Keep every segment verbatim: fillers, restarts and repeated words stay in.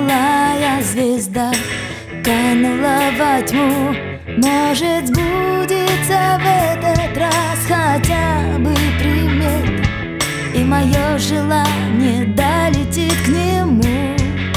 Алая звезда канула во тьму. Может, сбудется в этот раз хотя бы примет, и мое желание долетит к нему.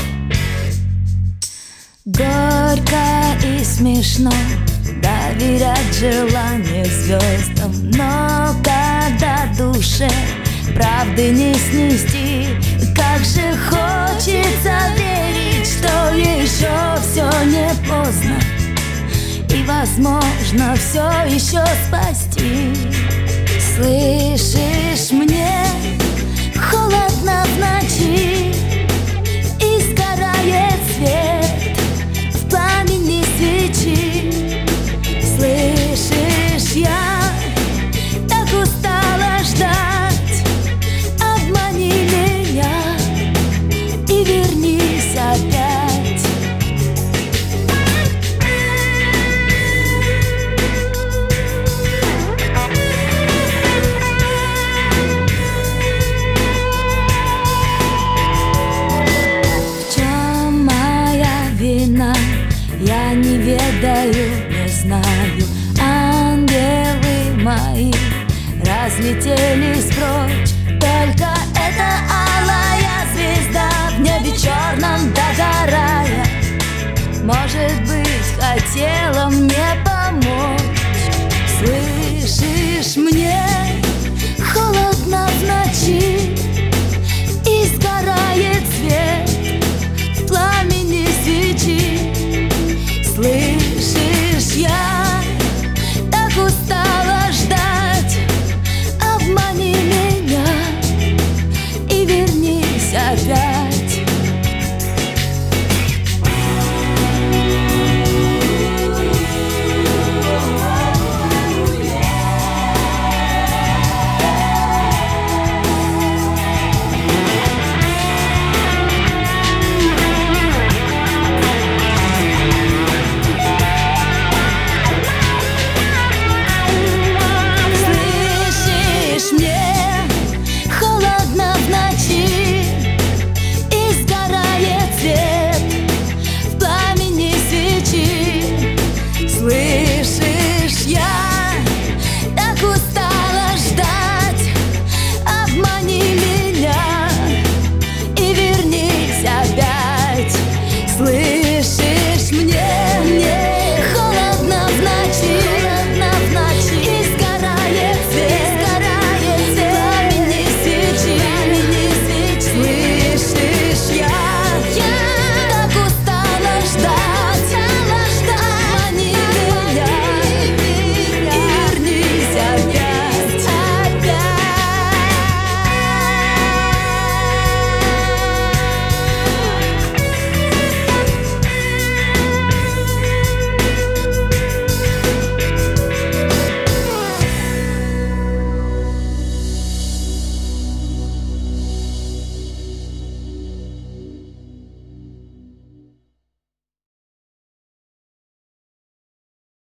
Горько и смешно доверять желание звездам, но когда душе правды не снести, как же хочется верить, что еще все не поздно, и возможно все еще спасти. Слышишь, мне холодно в ночи, и сгорает свет в пламени свечи. Слышишь, я так устала ждать, обмани меня и вернись опять. Я не ведаю, не знаю, ангелы мои разлетелись прочь. Только эта алая звезда в небе черном догорая, может быть, хотела мне помочь. Слышишь, мне